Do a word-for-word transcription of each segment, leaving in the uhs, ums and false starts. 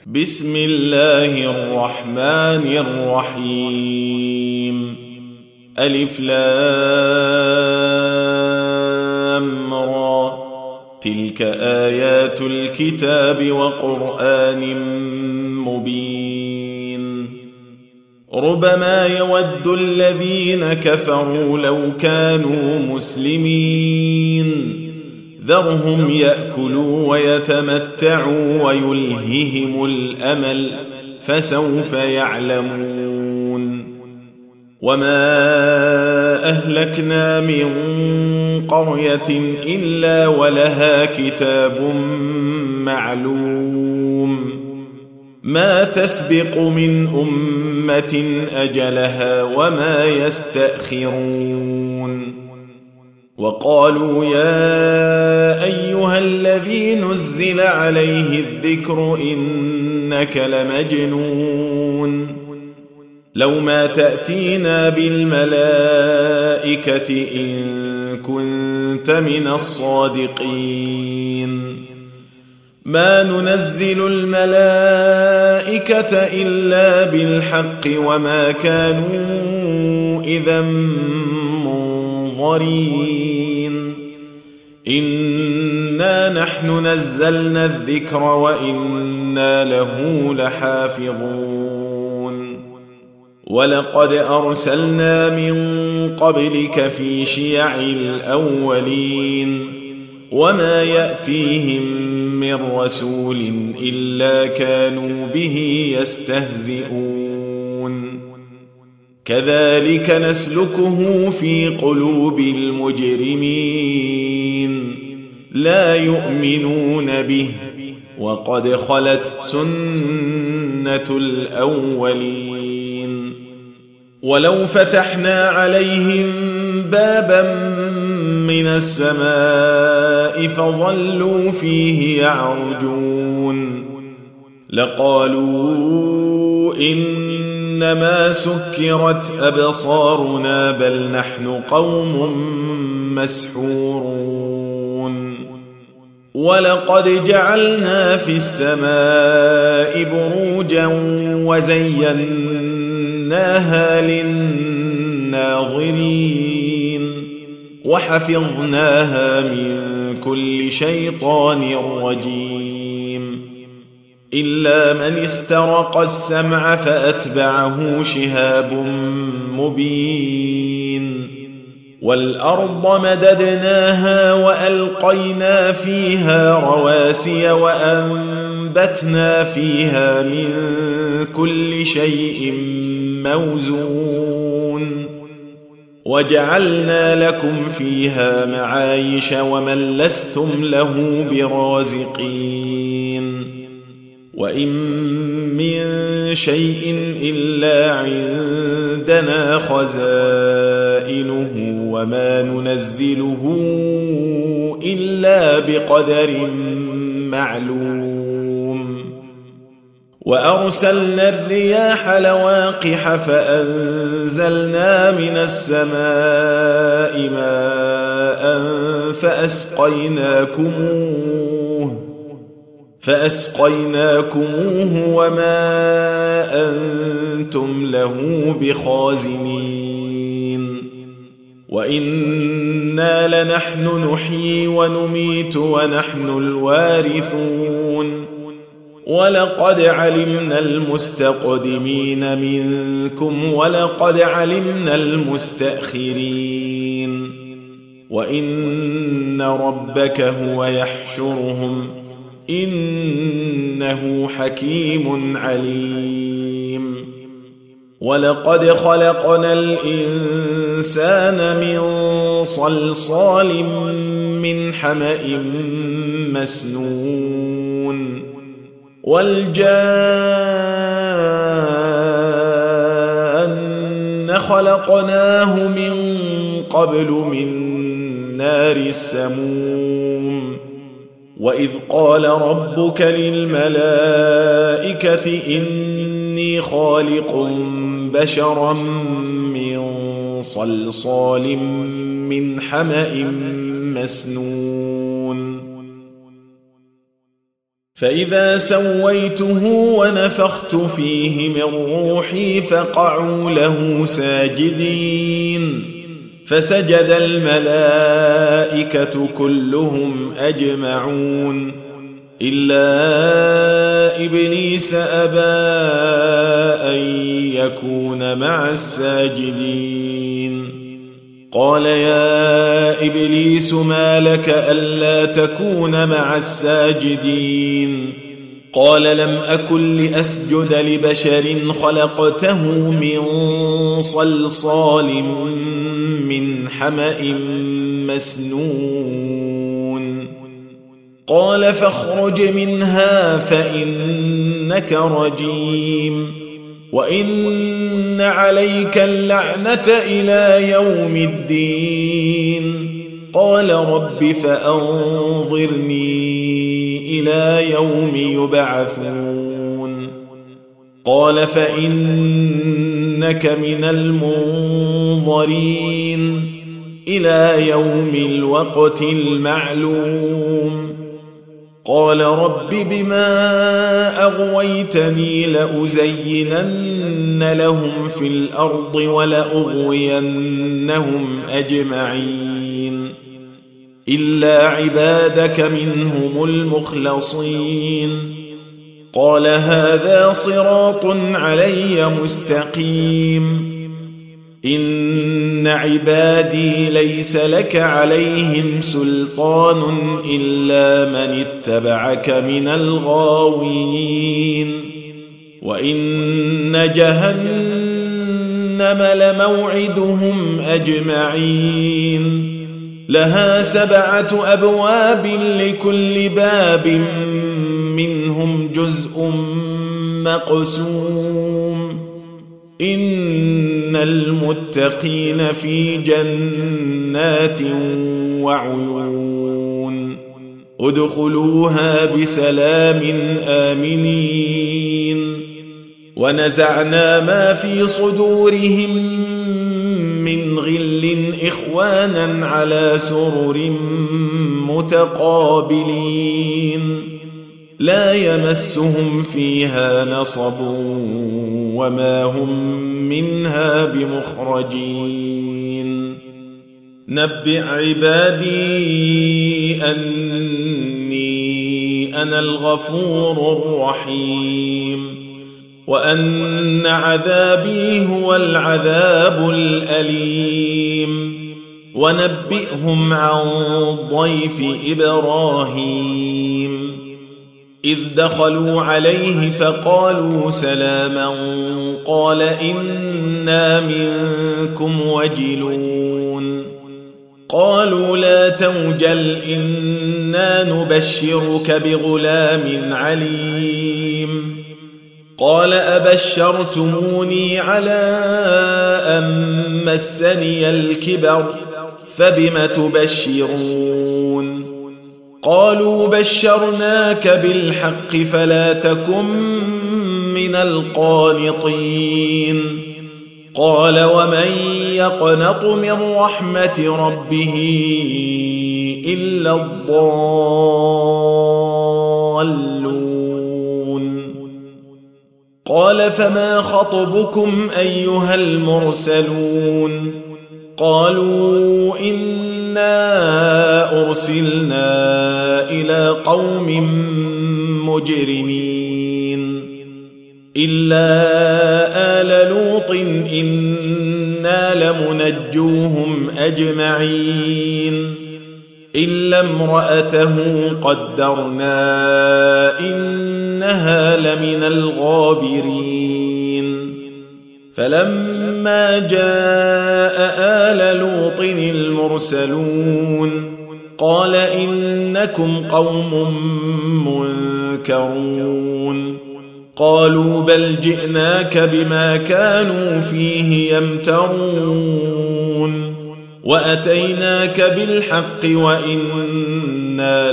بسم الله الرحمن الرحيم. ألف لام را. تلك آيات الكتاب وقرآن مبين. ربما يود الذين كفروا لو كانوا مسلمين ذرهم يأكلوا ويتمتعوا ويلههم الأمل فسوف يعلمون. وما أهلكنا من قرية إلا ولها كتاب معلوم ما تسبق من أمة أجلها وما يستأخرون. وقالوا يا أيها الذي نزل عليه الذكر إنك لمجنون لو ما تأتينا بالملائكة إن كنت من الصادقين. ما ننزل الملائكة إلا بالحق وما كانوا إذا منظرين. إنا نحن نزلنا الذكر وإنا له لحافظون. ولقد أرسلنا من قبلك في شيع الأولين وما يأتيهم من رسول إلا كانوا به يستهزئون. كذلك نسلكه في قلوب المجرمين لا يؤمنون به وقد خلت سنة الأولين. ولو فتحنا عليهم بابا من السماء فظلوا فيه يعرجون لقالوا إنما سكرت أبصارنا بل نحن قوم مسحورون. ولقد جعلنا في السماء بروجا وزيناها للناظرين وحفظناها من كل شيطان رجيم إلا من استرق السمع فأتبعه شهاب مبين. والأرض مددناها وألقينا فيها رواسي وأنبتنا فيها من كل شيء موزون وجعلنا لكم فيها معايش ومن لستم له برازقين. وإن من شيء إلا عندنا خزائنه وما ننزله إلا بقدر معلوم. وأرسلنا الرياح لواقح فأنزلنا من السماء ماء فأسقيناكموه فأسقيناكموه وما أنتم له بخازنين. وإنا لنحن نحيي ونميت ونحن الوارثون. ولقد علمنا المستقدمين منكم ولقد علمنا المستأخرين. وإن ربك هو يحشرهم إنه حكيم عليم. ولقد خلقنا الإنسان من صلصال من حمأ مسنون والجان خلقناه من قبل من نار السموم. وإذ قال ربك للملائكة إني خالق بشرا من صلصال من حمأ مسنون فإذا سويته ونفخت فيه من روحي فقعوا له ساجدين فسجد الملائكة كلهم أجمعون إلا إبليس أبى أن يكون مع الساجدين قال يا إبليس ما لك ألا تكون مع الساجدين قال لم أكن لأسجد لبشر خلقته من صلصال من حمأ مسنون قال فاخرج منها فإنك رجيم وإن عليك اللعنة إلى يوم الدين قال رب فأنظرني إلى يوم يبعثون قال فإنك من المنظرين إلى يوم الوقت المعلوم قال رب بما أغويتني لأزينن لهم في الأرض ولأغوينهم أجمعين إلا عبادك منهم المخلصين قال هذا صراط علي مستقيم إن عبادي ليس لك عليهم سلطان إلا من اتبعك من الغاوين وإن جهنم لموعدهم أجمعين لها سبعة أبواب لكل باب منهم جزء مقسوم إن المتقين في جنات وعيون ادخلوها بسلام آمنين ونزعنا ما في صدورهم من غل إخوانا على سرر متقابلين لا يمسهم فيها نصب وما هم منها بمخرجين نبئ عبادي أني أنا الغفور الرحيم وأن عذابي هو العذاب الأليم ونبئهم عن ضيف إبراهيم إذ دخلوا عليه فقالوا سلاما قال إنا منكم وجلون قالوا لا توجل إنا نبشرك بغلام عليم قال أبشرتموني على أن مسني الكبر فبم تبشرون قالوا بشرناك بالحق فلا تكن من القانطين قال ومن يقنط من رحمة ربه إلا الضالون قال فما خطبكم أيها المرسلون قالوا إنا أرسلنا إلى قوم مجرمين إلا آل لوط إنا لمنجوهم أجمعين إلا امرأته قدرنا إنها لمن الغابرين فلما جاء آل لوط المرسلون قال إنكم قوم منكرون قالوا بل جئناك بما كانوا فيه يمترون وأتيناك بالحق وإنا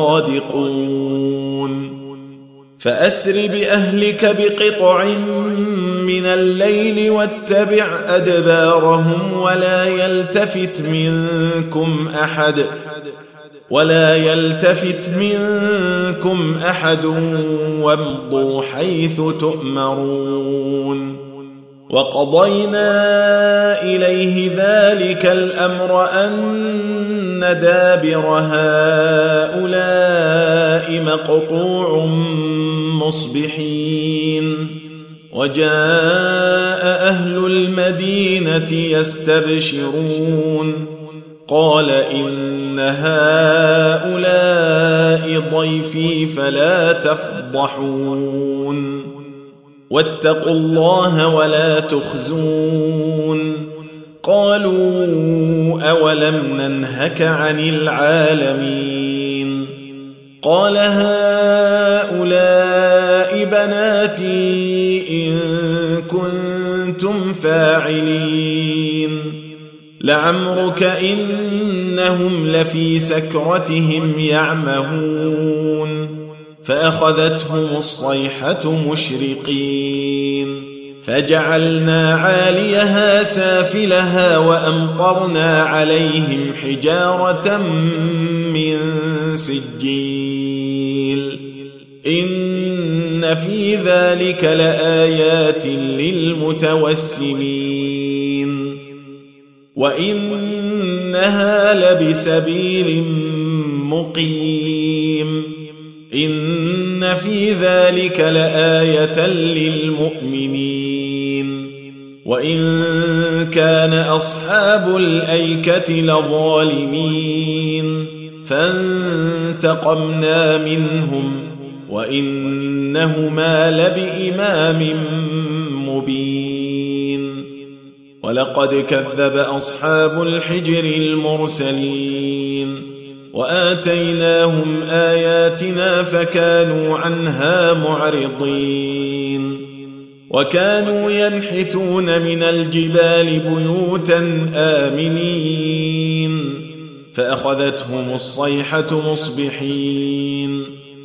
لصادقون فأسر بأهلك بقطع من الليل واتبع أدبارهم ولا يلتفت منكم أحد ولا يلتفت منكم أحد وامضوا حيث تؤمرون وقضينا إليه ذلك الأمر أن دابر هؤلاء مقطوع مصبحين وجاء أهل المدينة يستبشرون قال إن هؤلاء ضيفي فلا تفضحون واتقوا الله ولا تخزون قالوا أولم ننهك عن العالمين قال هؤلاء بناتي إن كنتم فاعلين لعمرك إنهم لفي سكرتهم يعمهون فأخذتهم الصيحة مشرقين فجعلنا عاليها سافلها وأمطرنا عليهم حجارة من سجيل إن في ذلك لآيات للمتوسمين وإنها لبسبيل مقيم إن في ذلك لآية للمؤمنين وإن كان أصحاب الأيكة لظالمين فانتقمنا منهم وإنهما لبإمام مبين ولقد كذب أصحاب الحجر المرسلين وآتيناهم آياتنا فكانوا عنها معرضين وكانوا ينحتون من الجبال بيوتا آمنين فأخذتهم الصيحة مصبحين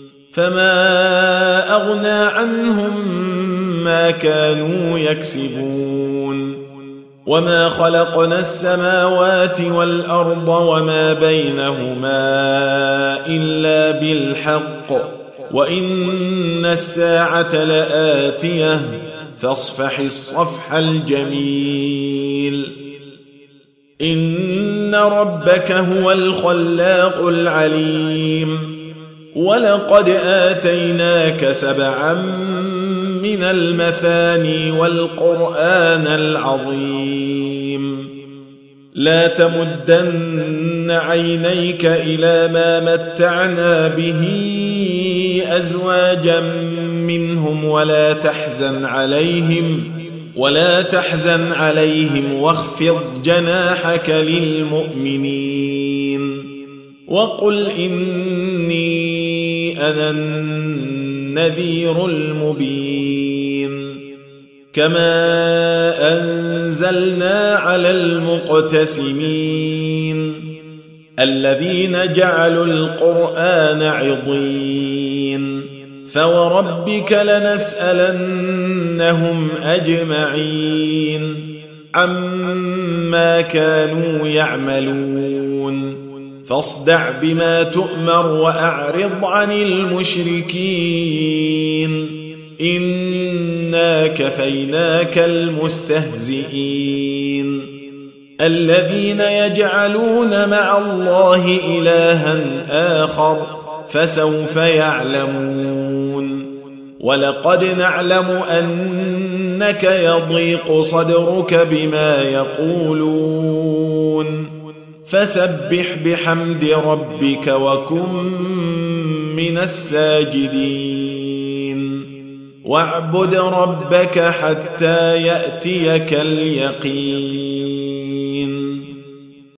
فما أغنى عنهم ما كانوا يكسبون وما خلقنا السماوات والأرض وما بينهما إلا بالحق وإن الساعة لآتية فاصفح الصفح الجميل إن ربك هو الخلاق العليم ولقد آتيناك سبعا من المثاني والقرآن العظيم لا تمدن عينيك إلى ما متعنا به أزواجا منهم ولا تحزن عليهم ولا تحزن عليهم واخفض جناحك للمؤمنين وقل إني أنا النذير المبين كما أنزلنا على المقتسمين الذين جعلوا القرآن عضين فوربك لنسألنهم أجمعين عما كانوا يعملون فاصدع بما تؤمر وأعرض عن المشركين إنا كفيناك المستهزئين الذين يجعلون مع الله إلها آخر فسوف يعلمون ولقد نعلم أنك يضيق صدرك بما يقولون فسبح بحمد ربك وكن من الساجدين واعبد ربك حتى يأتيك اليقين